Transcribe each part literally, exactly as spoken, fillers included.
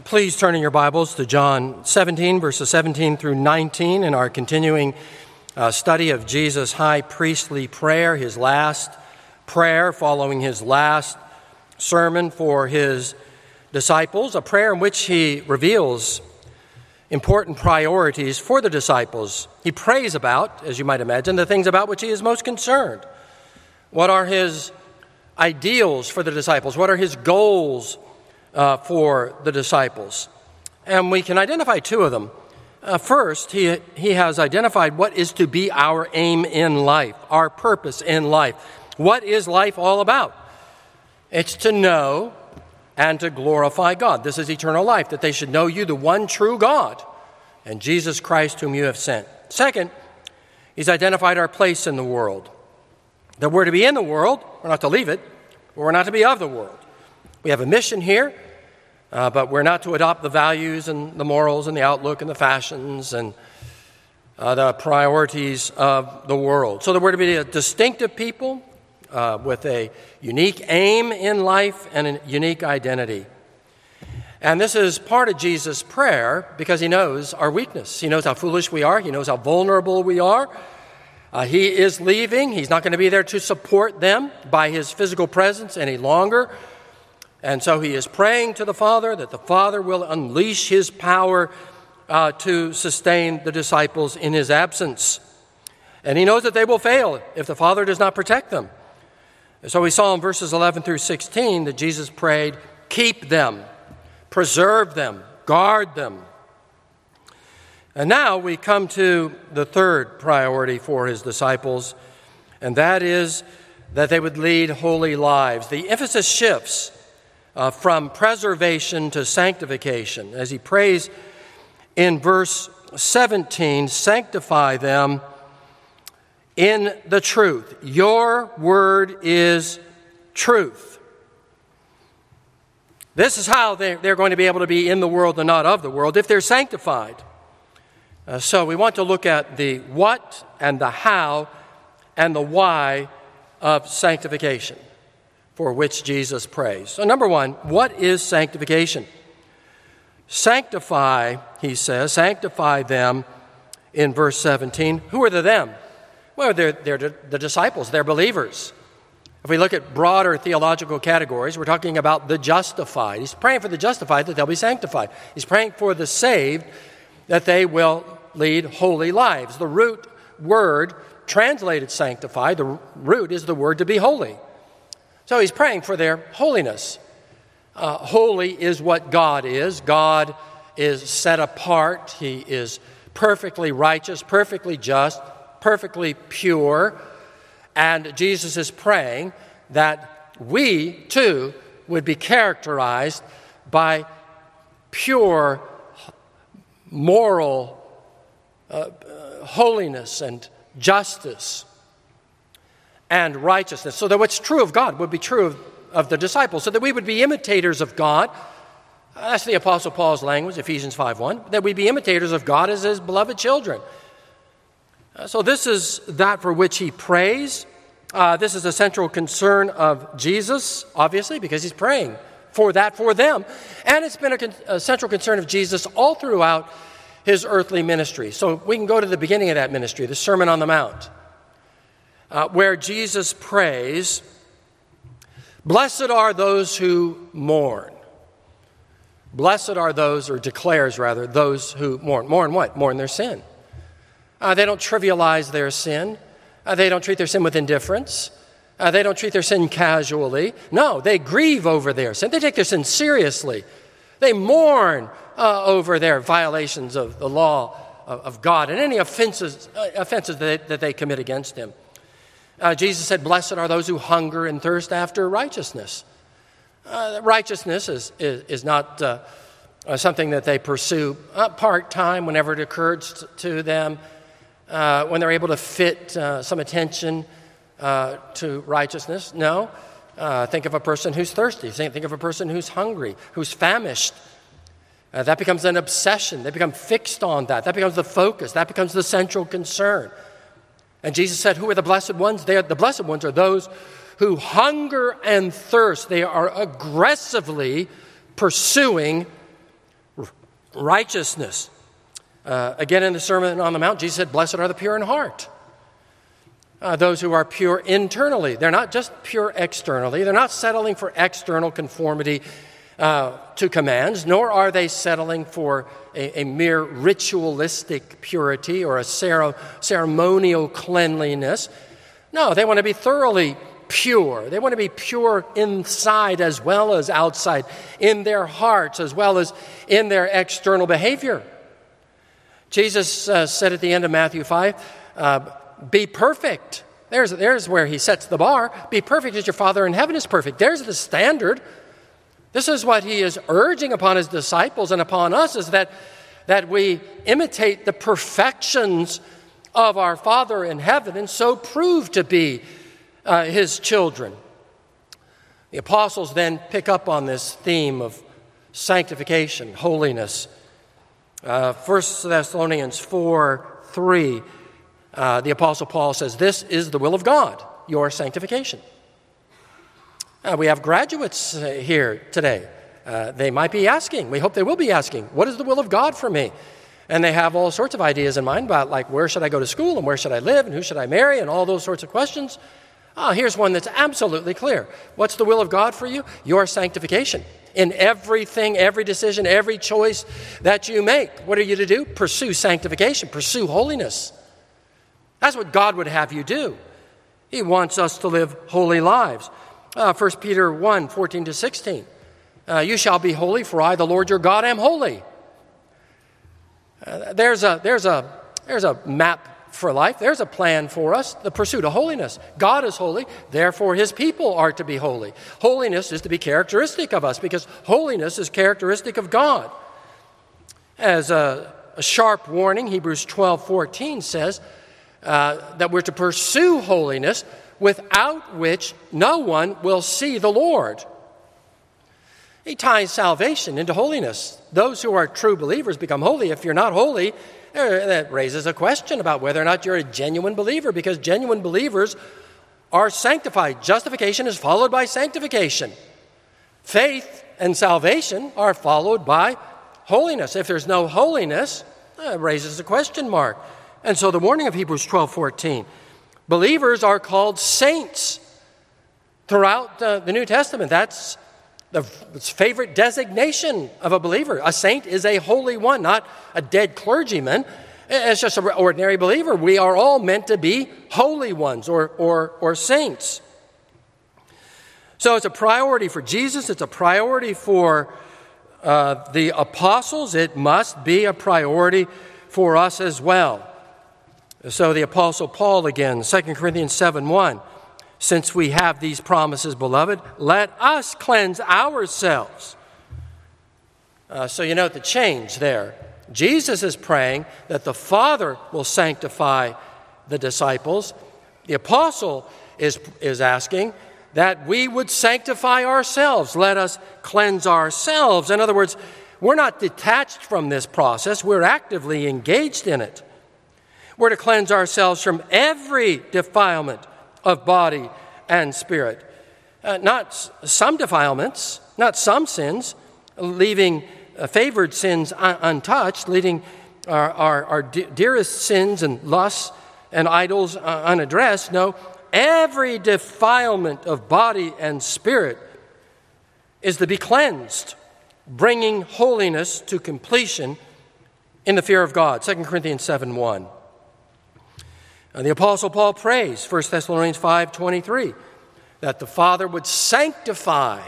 Please turn in your Bibles to John seventeen, verses seventeen through nineteen, in our continuing uh, study of Jesus' high priestly prayer, his last prayer following his last sermon for his disciples, a prayer in which he reveals important priorities for the disciples. He prays about, as you might imagine, the things about which he is most concerned. What are his ideals for the disciples? What are his goals uh, for the disciples? And we can identify two of them. Uh, first, he, he has identified what is to be our aim in life, our purpose in life. What is life all about? It's to know and to glorify God. This is eternal life, that they should know you, the one true God, and Jesus Christ whom you have sent. Second, he's identified our place in the world. That we're to be in the world, we're not to leave it, but we're not to be of the world. We have a mission here, uh, but we're not to adopt the values and the morals and the outlook and the fashions and uh, the priorities of the world. So that we're to be a distinctive people uh, with a unique aim in life and a unique identity. And this is part of Jesus' prayer because he knows our weakness. He knows how foolish we are. He knows how vulnerable we are. Uh, he is leaving. He's not going to be there to support them by his physical presence any longer. And so he is praying to the Father that the Father will unleash his power uh, to sustain the disciples in his absence. And he knows that they will fail if the Father does not protect them. So we saw in verses eleven through sixteen that Jesus prayed, keep them, preserve them, guard them. And now we come to the third priority for his disciples, and that is that they would lead holy lives. The emphasis shifts uh, from preservation to sanctification. As he prays in verse seventeen, sanctify them in the truth. Your word is truth. This is how they're, they're going to be able to be in the world and not of the world, if they're sanctified. Uh, so we want to look at the what and the how and the why of sanctification, for which Jesus prays. So number one, what is sanctification? Sanctify, he says, sanctify them in verse seventeen. Who are the them? Well, they're, they're the disciples, they're believers. If we look at broader theological categories, we're talking about the justified. He's praying for the justified that they'll be sanctified. He's praying for the saved that they will lead holy lives. The root word translated sanctify, the root is the word to be holy. So he's praying for their holiness. Uh, holy is what God is. God is set apart. He is perfectly righteous, perfectly just, perfectly pure. And Jesus is praying that we, too, would be characterized by pure, moral uh, uh, holiness and justice and righteousness. So that what's true of God would be true of, of the disciples, so that we would be imitators of God. That's the Apostle Paul's language, Ephesians five one, that we be imitators of God as his beloved children. Uh, so this is that for which he prays. Uh, this is a central concern of Jesus, obviously, because he's praying for that for them. And it's been a, con- a central concern of Jesus all throughout his earthly ministry. So we can go to the beginning of that ministry, the Sermon on the Mount, uh, where Jesus prays, blessed are those who mourn. Blessed are those, or declares rather, those who mourn. Mourn what? Mourn their sin. Uh, they don't trivialize their sin. Uh, they don't treat their sin with indifference. Uh, they don't treat their sin casually. No, they grieve over their sin. They take their sin seriously. They mourn uh, over their violations of the law of, of God and any offenses, uh, offenses that they, that they commit against him. Uh, Jesus said, blessed are those who hunger and thirst after righteousness. Uh, righteousness is, is, is not uh, uh, something that they pursue uh, part-time whenever it occurs t- to them. Uh, when they're able to fit uh, some attention uh, to righteousness. No. Uh, think of a person who's thirsty. Think, think of a person who's hungry, who's famished. Uh, that becomes an obsession. They become fixed on that. That becomes the focus. That becomes the central concern. And Jesus said, who are the blessed ones? They are, the blessed ones are those who hunger and thirst. They are aggressively pursuing righteousness. Uh, again, in the Sermon on the Mount, Jesus said, blessed are the pure in heart. Uh, those who are pure internally. They're not just pure externally. They're not settling for external conformity uh, to commands, nor are they settling for a, a mere ritualistic purity or a cere- ceremonial cleanliness. No, they want to be thoroughly pure. They want to be pure inside as well as outside, in their hearts as well as in their external behavior. Jesus uh, said at the end of Matthew five, uh, be perfect. There's, there's where he sets the bar. Be perfect as your Father in heaven is perfect. There's the standard. This is what he is urging upon his disciples and upon us, is that, that we imitate the perfections of our Father in heaven and so prove to be uh, his children. The apostles then pick up on this theme of sanctification, holiness. Uh, First Thessalonians four three, uh, the Apostle Paul says, this is the will of God, your sanctification. Uh, we have graduates uh, here today. Uh, they might be asking, we hope they will be asking, what is the will of God for me? And they have all sorts of ideas in mind about, like, where should I go to school and where should I live and who should I marry and all those sorts of questions. Oh, here's one that's absolutely clear. What's the will of God for you? Your sanctification. In everything, every decision, every choice that you make, what are you to do? Pursue sanctification, pursue holiness. That's what God would have you do. He wants us to live holy lives. Uh, First Peter one, fourteen to sixteen. Uh, you shall be holy, for I, the Lord your God, am holy. Uh, there's a there's a there's a map for life. There's a plan for us, the pursuit of holiness. God is holy, therefore his people are to be holy. Holiness is to be characteristic of us because holiness is characteristic of God. As a, a sharp warning, Hebrews twelve fourteen says uh, that we're to pursue holiness, without which no one will see the Lord. He ties salvation into holiness. Those who are true believers become holy. If you're not holy, that raises a question about whether or not you're a genuine believer, because genuine believers are sanctified. Justification is followed by sanctification. Faith and salvation are followed by holiness. If there's no holiness, it raises a question mark. And so the warning of Hebrews twelve fourteen, believers are called saints throughout uh, the New Testament. That's the favorite designation of a believer. A saint is a holy one, not a dead clergyman. It's just an ordinary believer. We are all meant to be holy ones or, or, or saints. So it's a priority for Jesus. It's a priority for uh, the apostles. It must be a priority for us as well. So the Apostle Paul again, Second Corinthians seven one, since we have these promises, beloved, let us cleanse ourselves. Uh, so you note the change there. Jesus is praying that the Father will sanctify the disciples. The apostle is, is asking that we would sanctify ourselves. Let us cleanse ourselves. In other words, we're not detached from this process. We're actively engaged in it. We're to cleanse ourselves from every defilement of body and spirit. Uh, not some defilements, not some sins, leaving uh, favored sins un- untouched, leaving our, our, our de- dearest sins and lusts and idols uh, unaddressed. No, every defilement of body and spirit is to be cleansed, bringing holiness to completion in the fear of God. Second Corinthians seven one. And the Apostle Paul prays, First Thessalonians five twenty-three, that the Father would sanctify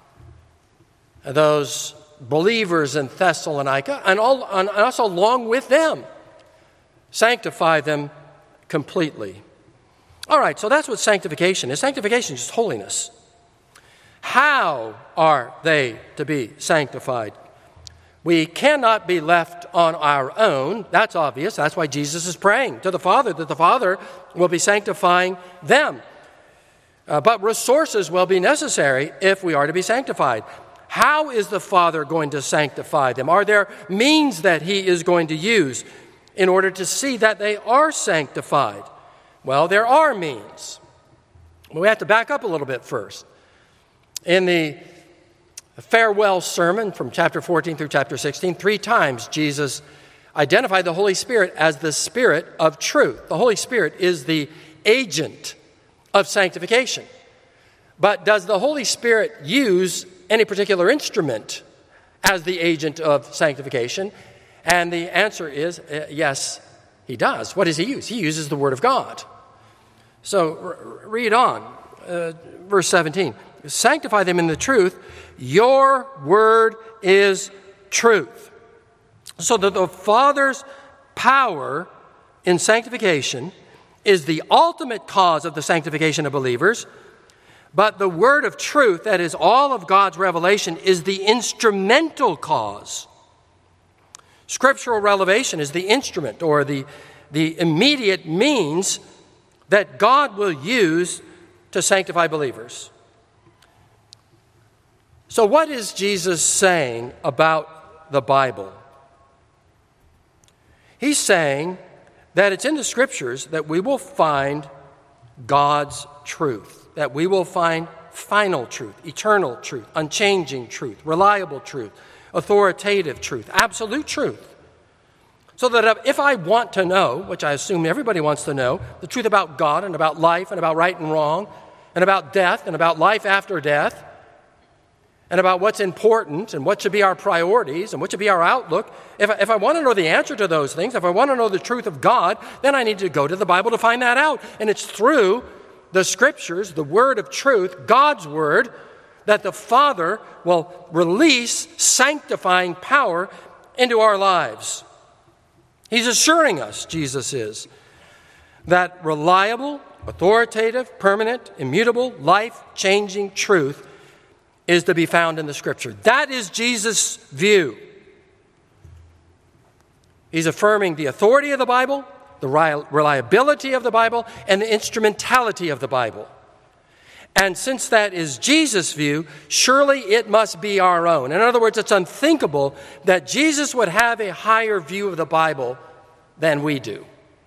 those believers in Thessalonica and, all, and also along with them, sanctify them completely. All right, so that's what sanctification is. Sanctification is just holiness. How are they to be sanctified? We cannot be left on our own. That's obvious. That's why Jesus is praying to the Father, that the Father will be sanctifying them. Uh, but resources will be necessary if we are to be sanctified. How is the Father going to sanctify them? Are there means that he is going to use in order to see that they are sanctified? Well, there are means. We have to back up a little bit first. In the farewell sermon from chapter fourteen through chapter sixteen, three times Jesus identified the Holy Spirit as the Spirit of truth. The Holy Spirit is the agent of sanctification. But does the Holy Spirit use any particular instrument as the agent of sanctification? And the answer is uh, yes, he does. What does he use? He uses the Word of God. So r- read on, uh, verse seventeen. Sanctify them in the truth. Your word is truth. So that the Father's power in sanctification is the ultimate cause of the sanctification of believers, but the word of truth, that is all of God's revelation, is the instrumental cause. Scriptural revelation is the instrument or the, the immediate means that God will use to sanctify believers. So what is Jesus saying about the Bible? He's saying that it's in the Scriptures that we will find God's truth, that we will find final truth, eternal truth, unchanging truth, reliable truth, authoritative truth, absolute truth. So that if I want to know, which I assume everybody wants to know, the truth about God and about life and about right and wrong and about death and about life after death, and about what's important and what should be our priorities and what should be our outlook. If I, if I want to know the answer to those things, if I want to know the truth of God, then I need to go to the Bible to find that out. And it's through the Scriptures, the Word of truth, God's Word, that the Father will release sanctifying power into our lives. He's assuring us, Jesus is, that reliable, authoritative, permanent, immutable, life-changing truth is to be found in the Scripture. That is Jesus' view. He's affirming the authority of the Bible, the reliability of the Bible, and the instrumentality of the Bible. And since that is Jesus' view, surely it must be our own. In other words, it's unthinkable that Jesus would have a higher view of the Bible than we do.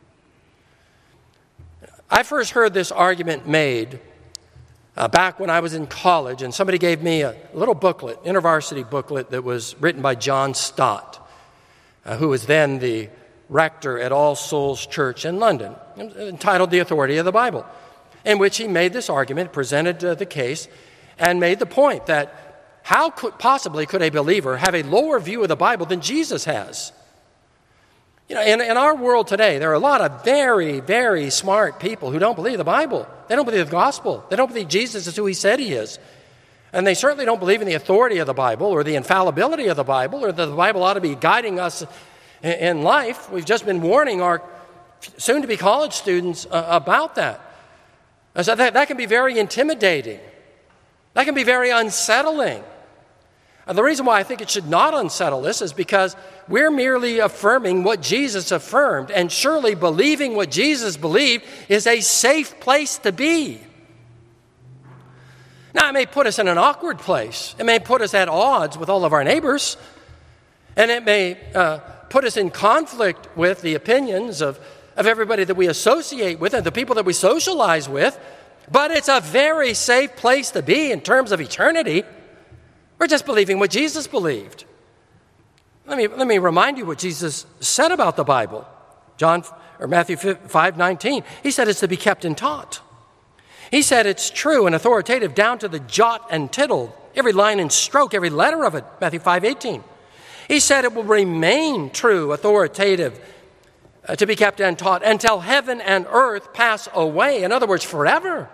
I first heard this argument made Uh, back when I was in college, and somebody gave me a little booklet, InterVarsity booklet, that was written by John Stott, uh, who was then the rector at All Souls Church in London, entitled The Authority of the Bible, in which he made this argument, presented uh, the case, and made the point that how could possibly could a believer have a lower view of the Bible than Jesus has? You know, in, in our world today, there are a lot of very, very smart people who don't believe the Bible. They don't believe the gospel. They don't believe Jesus is who he said he is. And they certainly don't believe in the authority of the Bible or the infallibility of the Bible or that the Bible ought to be guiding us in, in life. We've just been warning our soon-to-be college students uh, about that. So that. That can be very intimidating. That can be very unsettling. And the reason why I think it should not unsettle us is because we're merely affirming what Jesus affirmed, and surely believing what Jesus believed is a safe place to be. Now, it may put us in an awkward place. It may put us at odds with all of our neighbors, and it may uh, put us in conflict with the opinions of, of everybody that we associate with and the people that we socialize with, but it's a very safe place to be in terms of eternity. We're just believing what Jesus believed. Let me, let me remind you what Jesus said about the Bible. John or Matthew five nineteen. He said it's to be kept and taught. He said it's true and authoritative down to the jot and tittle, every line and stroke, every letter of it, Matthew five eighteen. He said it will remain true, authoritative, uh, to be kept and taught until heaven and earth pass away. In other words, forever.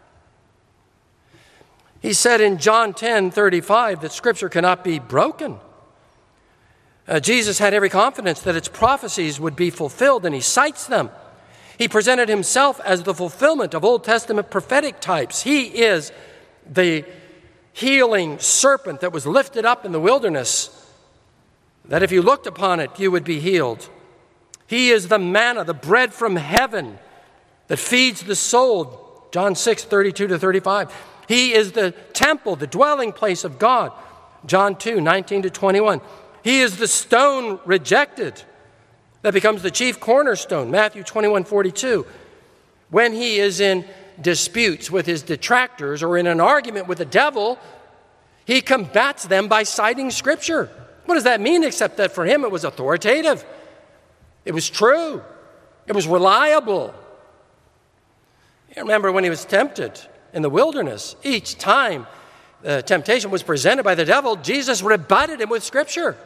He said in John ten thirty-five that Scripture cannot be broken. Uh, Jesus had every confidence that its prophecies would be fulfilled, and he cites them. He presented himself as the fulfillment of Old Testament prophetic types. He is the healing serpent that was lifted up in the wilderness, that if you looked upon it, you would be healed. He is the manna, the bread from heaven that feeds the soul, John six thirty-two to thirty-five. He is the temple, the dwelling place of God, John two nineteen to twenty-one. He is the stone rejected that becomes the chief cornerstone, Matthew twenty-one forty-two. When he is in disputes with his detractors or in an argument with the devil, He combats them by citing Scripture. What does that mean except that for him it was authoritative? It was true. It was reliable. You remember when he was tempted in the wilderness, each time the temptation was presented by the devil, Jesus rebutted him with Scripture.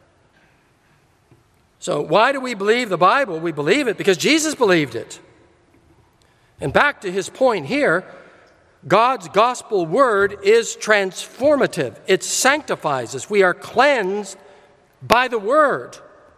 So why do we believe the Bible? We believe it because Jesus believed it. And back to his point here, God's gospel word is transformative. It sanctifies us. We are cleansed by the word.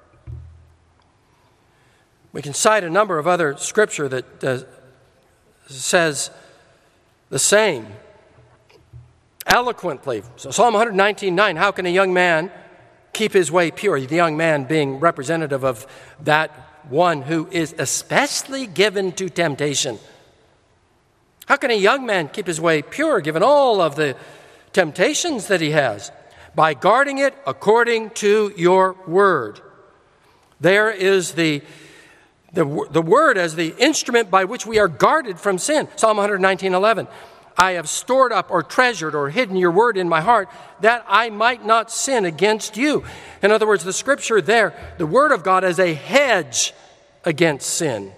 We can cite a number of other scripture that uh, says the same eloquently. So Psalm one nineteen nine, how can a young man keep his way pure? The young man being representative of that one who is especially given to temptation. How can a young man keep his way pure given all of the temptations that he has? By guarding it according to your word. There is the, the, the word as the instrument by which we are guarded from sin. Psalm one nineteen eleven. I have stored up or treasured or hidden your word in my heart that I might not sin against you. In other words, the scripture there, the word of God as a hedge against sin.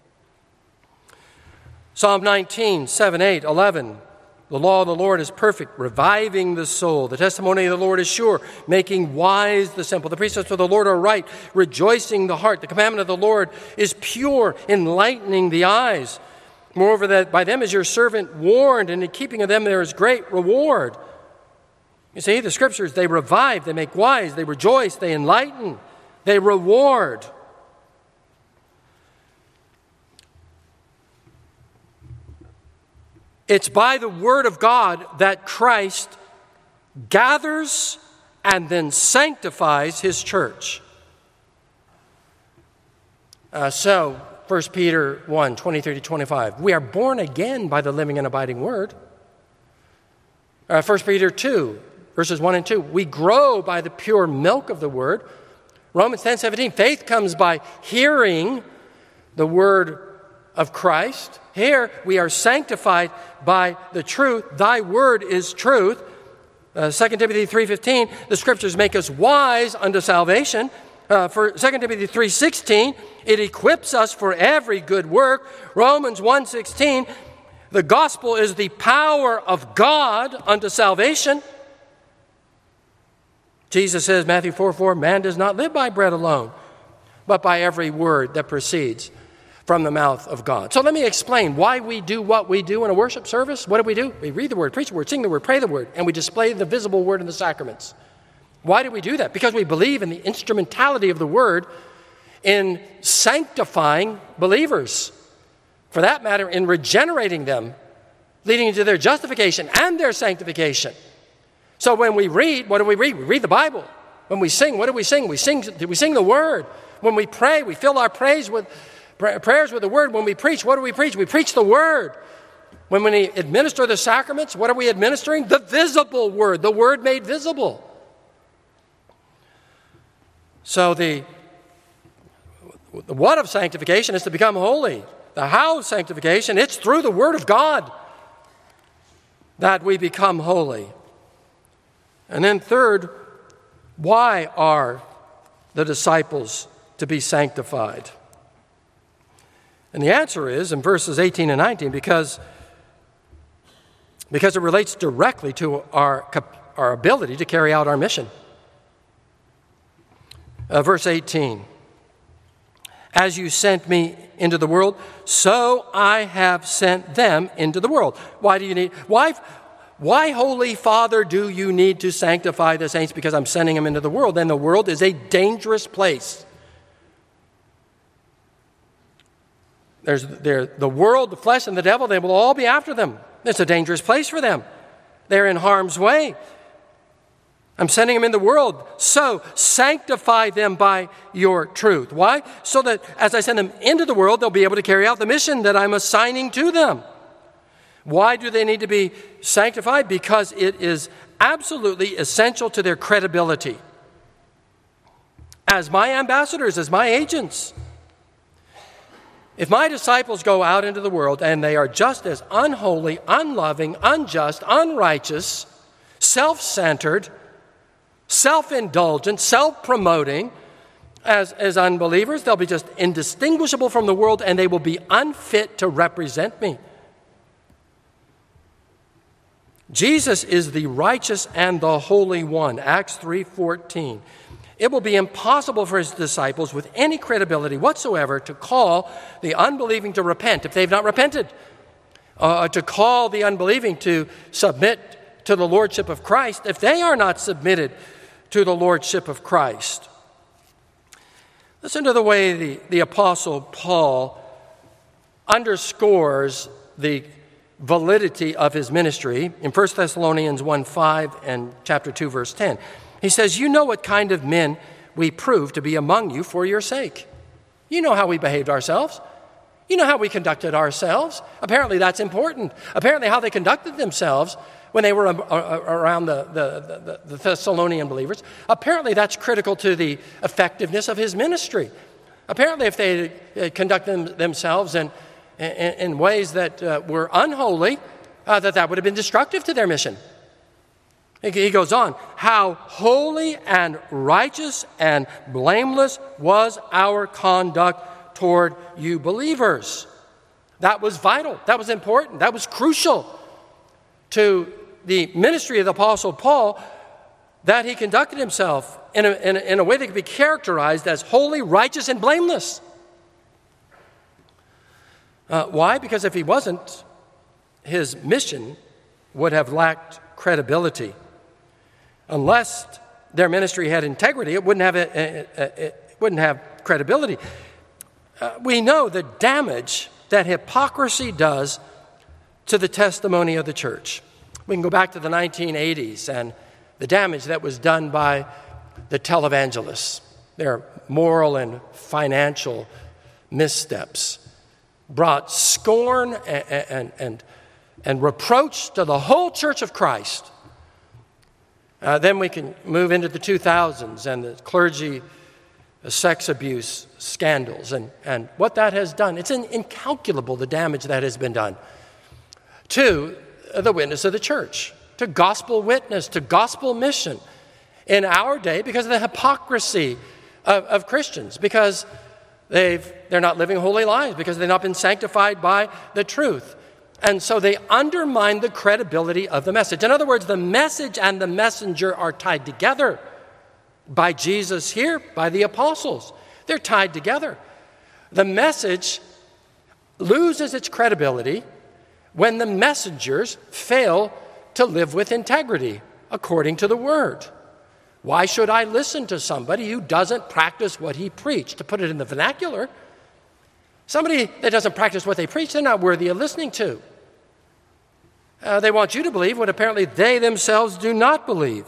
Psalm nineteen, seven, eight, eleven. The law of the Lord is perfect, reviving the soul. The testimony of the Lord is sure, making wise the simple. The precepts of the Lord are right, rejoicing the heart. The commandment of the Lord is pure, enlightening the eyes. Moreover, that by them is your servant warned, and in keeping of them there is great reward. You see, the scriptures, they revive, they make wise, they rejoice, they enlighten, they reward. It's by the word of God that Christ gathers and then sanctifies his church. Uh, so, First Peter one, twenty-three to twenty-five. We are born again by the living and abiding word. Uh, First Peter two, verses one and two. We grow by the pure milk of the word. Romans ten, seventeen. Faith comes by hearing the word of Christ. Here we are sanctified by the truth. Thy word is truth. Uh, Second Timothy three fifteen, the scriptures make us wise unto salvation. Uh, for Second Timothy three sixteen, it equips us for every good work. Romans one sixteen, the gospel is the power of God unto salvation. Jesus says, Matthew four four, man does not live by bread alone, but by every word that proceeds from the mouth of God. So let me explain why we do what we do in a worship service. What do we do? We read the word, preach the word, sing the word, pray the word, and we display the visible word in the sacraments. Why do we do that? Because we believe in the instrumentality of the word in sanctifying believers. For that matter, in regenerating them, leading to their justification and their sanctification. So when we read, what do we read? We read the Bible. When we sing, what do we sing? We sing, we sing the word. When we pray, we fill our praise with prayers with the word. When we preach, what do we preach? We preach the word. When we administer the sacraments, what are we administering? The visible word, the word made visible. So the, the what of sanctification is to become holy. The how of sanctification, it's through the word of God that we become holy. And then third, why are the disciples to be sanctified? And the answer is in verses eighteen and nineteen, because, because it relates directly to our, our ability to carry out our mission. Uh, verse eighteen, as you sent me into the world, so I have sent them into the world. Why do you need, why, why, Holy Father, do you need to sanctify the saints? Because I'm sending them into the world. And the world is a dangerous place. There's there, the world, the flesh, and the devil, they will all be after them. It's a dangerous place for them. They're in harm's way. I'm sending them in the world. So sanctify them by your truth. Why? So that as I send them into the world, they'll be able to carry out the mission that I'm assigning to them. Why do they need to be sanctified? Because it is absolutely essential to their credibility. As my ambassadors, as my agents. If my disciples go out into the world and they are just as unholy, unloving, unjust, unrighteous, self-centered, self-indulgent, self-promoting as, as unbelievers. They'll be just indistinguishable from the world, and they will be unfit to represent me. Jesus is the righteous and the Holy One, Acts three fourteen. It will be impossible for his disciples with any credibility whatsoever to call the unbelieving to repent if they've not repented, uh, to call the unbelieving to submit to the lordship of Christ if they are not submitted to the lordship of Christ. Listen to the way the, the Apostle Paul underscores the validity of his ministry in First Thessalonians one five and chapter two, verse ten. He says, you know what kind of men we prove to be among you for your sake. You know how we behaved ourselves. You know how we conducted ourselves. Apparently that's important. Apparently how they conducted themselves when they were around the, the, the, the Thessalonian believers, apparently that's critical to the effectiveness of his ministry. Apparently if they conducted themselves in, in, in ways that uh, were unholy, uh, that that would have been destructive to their mission. He goes on, how holy and righteous and blameless was our conduct toward you believers. That was vital. That was important. That was crucial to the ministry of the Apostle Paul, that he conducted himself in a, in a, in a way that could be characterized as holy, righteous, and blameless. Uh, why? Because if he wasn't, his mission would have lacked credibility. Unless their ministry had integrity, it wouldn't have, a, a, a, it wouldn't have credibility. Uh, we know the damage that hypocrisy does to the testimony of the church. We can go back to the nineteen eighties and the damage that was done by the televangelists, their moral and financial missteps, brought scorn and, and, and, and reproach to the whole church of Christ. Uh, then we can move into the two thousands and the clergy uh, sex abuse scandals and, and what that has done. It's in, incalculable, the damage that has been done to the witness of the church, to gospel witness, to gospel mission in our day because of the hypocrisy of, of Christians, because they've, they're not living holy lives, because they've not been sanctified by the truth. And so they undermine the credibility of the message. In other words, the message and the messenger are tied together by Jesus here, by the apostles. They're tied together. The message loses its credibility when the messengers fail to live with integrity according to the word. Why should I listen to somebody who doesn't practice what he preached? To put it in the vernacular, somebody that doesn't practice what they preach, they're not worthy of listening to. Uh, they want you to believe what apparently they themselves do not believe.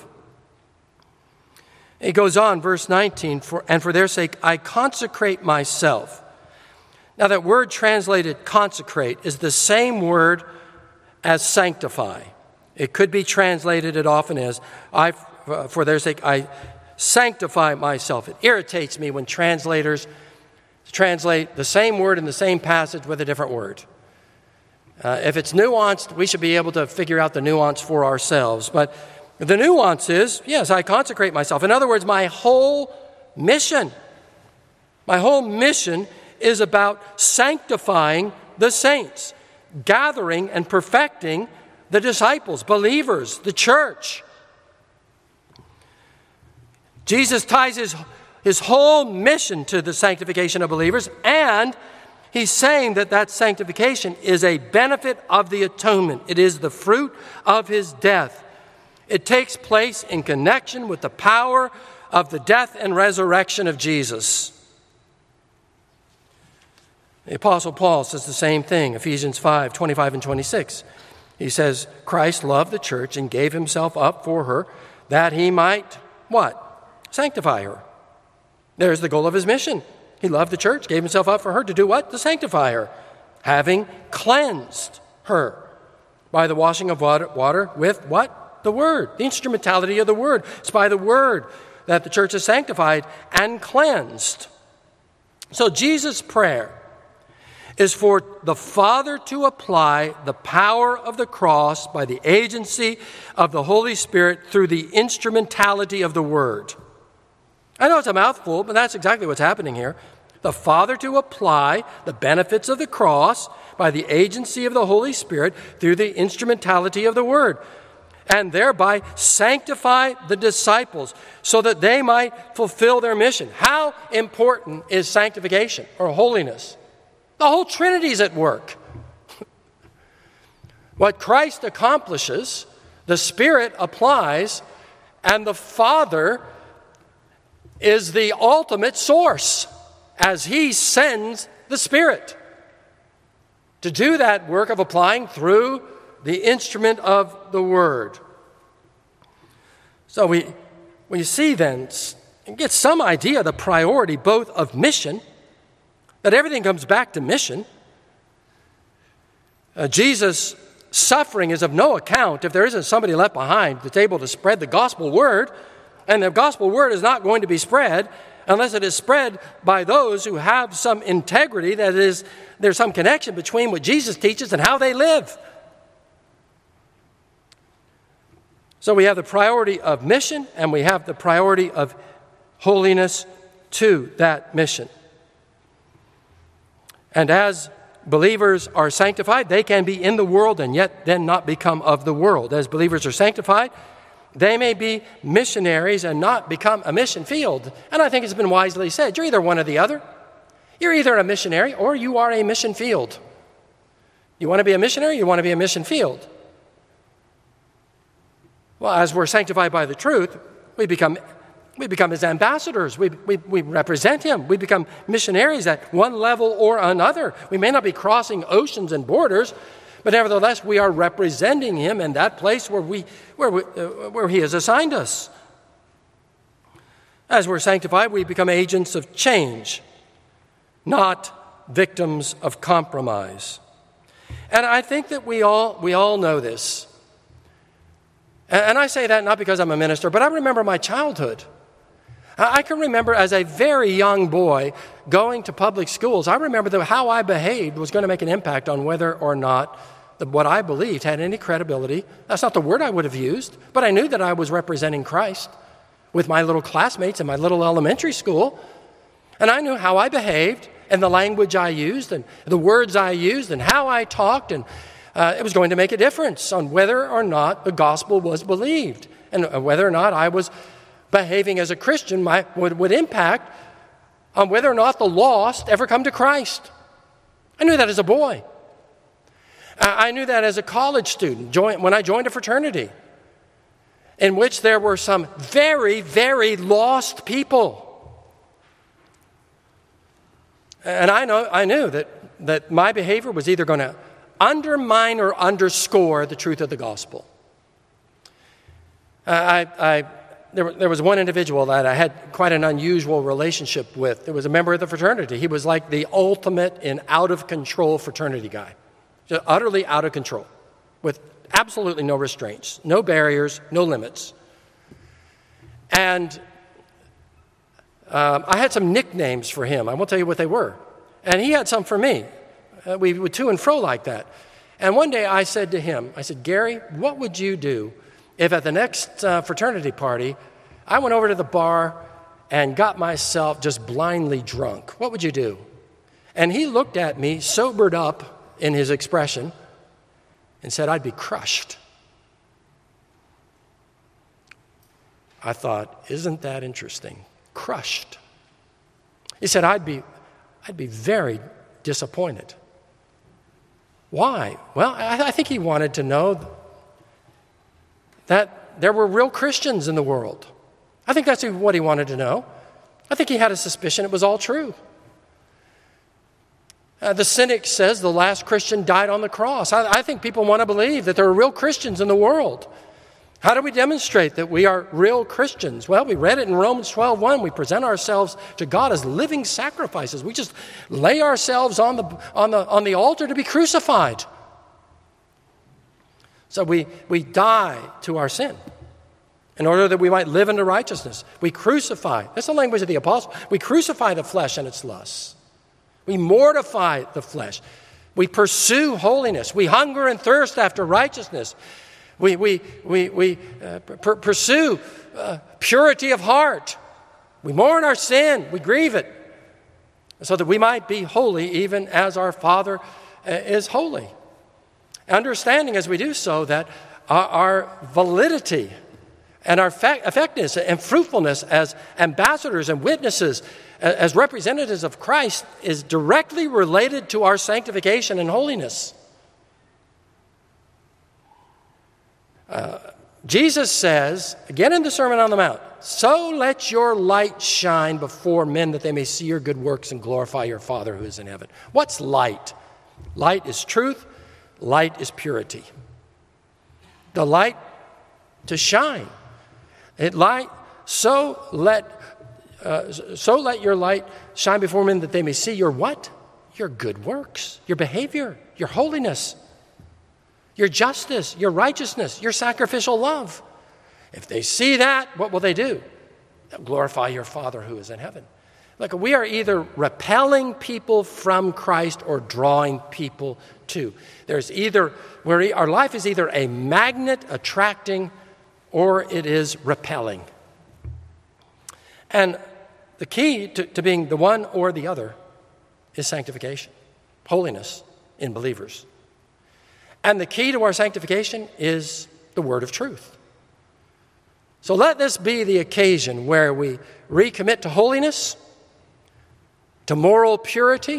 It goes on, verse nineteen, for, and for their sake I consecrate myself. Now that word translated consecrate is the same word as sanctify. It could be translated, it often is, I, for their sake I sanctify myself. It irritates me when translators translate the same word in the same passage with a different word. Uh, if it's nuanced, we should be able to figure out the nuance for ourselves. But the nuance is, yes, I consecrate myself. In other words, my whole mission, my whole mission is about sanctifying the saints, gathering and perfecting the disciples, believers, the church. Jesus ties his, his whole mission to the sanctification of believers, and he's saying that that sanctification is a benefit of the atonement. It is the fruit of his death. It takes place in connection with the power of the death and resurrection of Jesus. The Apostle Paul says the same thing, Ephesians five, twenty-five and twenty-six. He says, Christ loved the church and gave himself up for her that he might, what? Sanctify her. There's the goal of his mission. He loved the church, gave himself up for her to do what? To sanctify her, having cleansed her by the washing of water, water with what? The word, the instrumentality of the word. It's by the word that the church is sanctified and cleansed. So Jesus' prayer is for the Father to apply the power of the cross by the agency of the Holy Spirit through the instrumentality of the Word. I know it's a mouthful, but that's exactly what's happening here. The Father to apply the benefits of the cross by the agency of the Holy Spirit through the instrumentality of the Word, and thereby sanctify the disciples so that they might fulfill their mission. How important is sanctification or holiness? The whole Trinity is at work. What Christ accomplishes, the Spirit applies, and the Father is the ultimate source as He sends the Spirit to do that work of applying through the instrument of the Word. So we, we see then, get some idea of the priority both of mission, that everything comes back to mission. Uh, Jesus' suffering is of no account if there isn't somebody left behind that's able to spread the gospel word, and the gospel word is not going to be spread unless it is spread by those who have some integrity, that is, there's some connection between what Jesus teaches and how they live. So we have the priority of mission, and we have the priority of holiness to that mission. And as believers are sanctified, they can be in the world and yet then not become of the world. As believers are sanctified, they may be missionaries and not become a mission field. And I think it's been wisely said, you're either one or the other. You're either a missionary or you are a mission field. You want to be a missionary, you want to be a mission field. Well, as we're sanctified by the truth, we become we become His ambassadors. We, we, we represent Him. We become missionaries at one level or another. We may not be crossing oceans and borders, but nevertheless, we are representing Him in that place where we where we, uh, where He has assigned us. As we're sanctified, we become agents of change, not victims of compromise. And I think that we all we all know this. And I say that not because I'm a minister, but I remember my childhood. I can remember as a very young boy going to public schools. I remember that how I behaved was going to make an impact on whether or not the, what I believed had any credibility. That's not the word I would have used, but I knew that I was representing Christ with my little classmates in my little elementary school. And I knew how I behaved and the language I used and the words I used and how I talked. And uh, it was going to make a difference on whether or not the gospel was believed and whether or not I was behaving as a Christian might, would, would impact on whether or not the lost ever come to Christ. I knew that as a boy. I knew that as a college student join, when I joined a fraternity in which there were some very, very lost people. And I know I knew that, that my behavior was either going to undermine or underscore the truth of the gospel. Uh, I... I There, there was one individual that I had quite an unusual relationship with. There was a member of the fraternity. He was like the ultimate in out-of-control fraternity guy. Just utterly out of control, with absolutely no restraints, no barriers, no limits. And um, I had some nicknames for him. I won't tell you what they were. And he had some for me. Uh, we would to and fro like that. And one day I said to him, I said, Gary, what would you do if at the next uh, fraternity party, I went over to the bar and got myself just blindly drunk? What would you do? And he looked at me, sobered up in his expression, and said, I'd be crushed. I thought, isn't that interesting? Crushed. He said, I'd be, I'd be very disappointed. Why? Well, I, I think he wanted to know that there were real Christians in the world. I think that's what he wanted to know. I think he had a suspicion it was all true. Uh, the cynic says the last Christian died on the cross. I, I think people want to believe that there are real Christians in the world. How do we demonstrate that we are real Christians? Well, we read it in Romans twelve one. We present ourselves to God as living sacrifices. We just lay ourselves on the, on the, on the altar to be crucified. So we, we die to our sin in order that we might live into righteousness. We crucify. That's the language of the apostle. We crucify the flesh and its lusts. We mortify the flesh. We pursue holiness. We hunger and thirst after righteousness. We, we, we, we uh, per- pursue uh, purity of heart. We mourn our sin. We grieve it so that we might be holy even as our Father uh, is holy. Understanding as we do so that our, our validity and our effectiveness and fruitfulness as ambassadors and witnesses, as representatives of Christ, is directly related to our sanctification and holiness. Uh, Jesus says, again in the Sermon on the Mount, "So let your light shine before men that they may see your good works and glorify your Father who is in heaven." What's light? Light is truth. Light is purity. The light to shine. It light, so let uh, so let your light shine before men that they may see your what? Your good works, your behavior, your holiness, your justice, your righteousness, your sacrificial love. If they see that, what will they do? They'll glorify your Father who is in heaven. Look, we are either repelling people from Christ or drawing people to. There's either, where our life is either a magnet attracting or it is repelling. And the key to, to being the one or the other is sanctification, holiness in believers. And the key to our sanctification is the word of truth. So let this be the occasion where we recommit to holiness, to moral purity,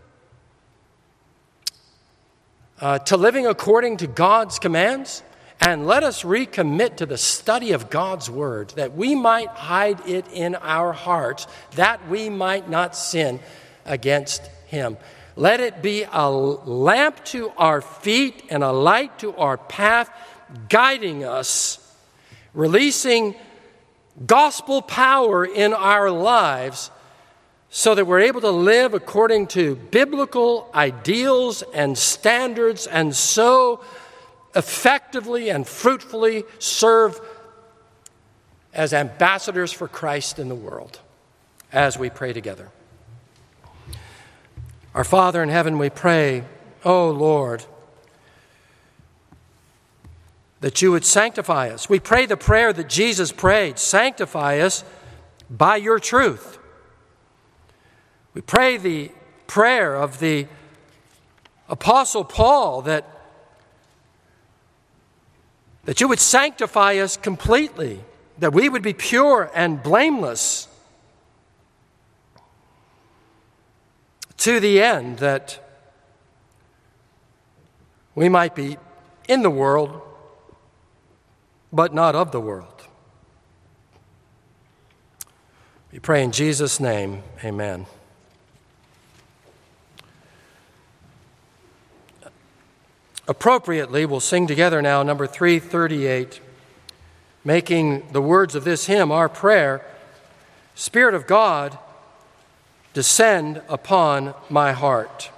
uh, to living according to God's commands. And let us recommit to the study of God's word, that we might hide it in our hearts, that we might not sin against him. Let it be a lamp to our feet and a light to our path, guiding us, releasing gospel power in our lives so that we're able to live according to biblical ideals and standards, and so effectively and fruitfully serve as ambassadors for Christ in the world. As we pray together. Our Father in heaven, we pray, oh Lord, that you would sanctify us. We pray the prayer that Jesus prayed, sanctify us by your truth. We pray the prayer of the Apostle Paul that that you would sanctify us completely, that we would be pure and blameless, to the end that we might be in the world, but not of the world. We pray in Jesus' name, amen. Appropriately, we'll sing together now number three thirty-eight, making the words of this hymn our prayer, "Spirit of God, descend upon my heart."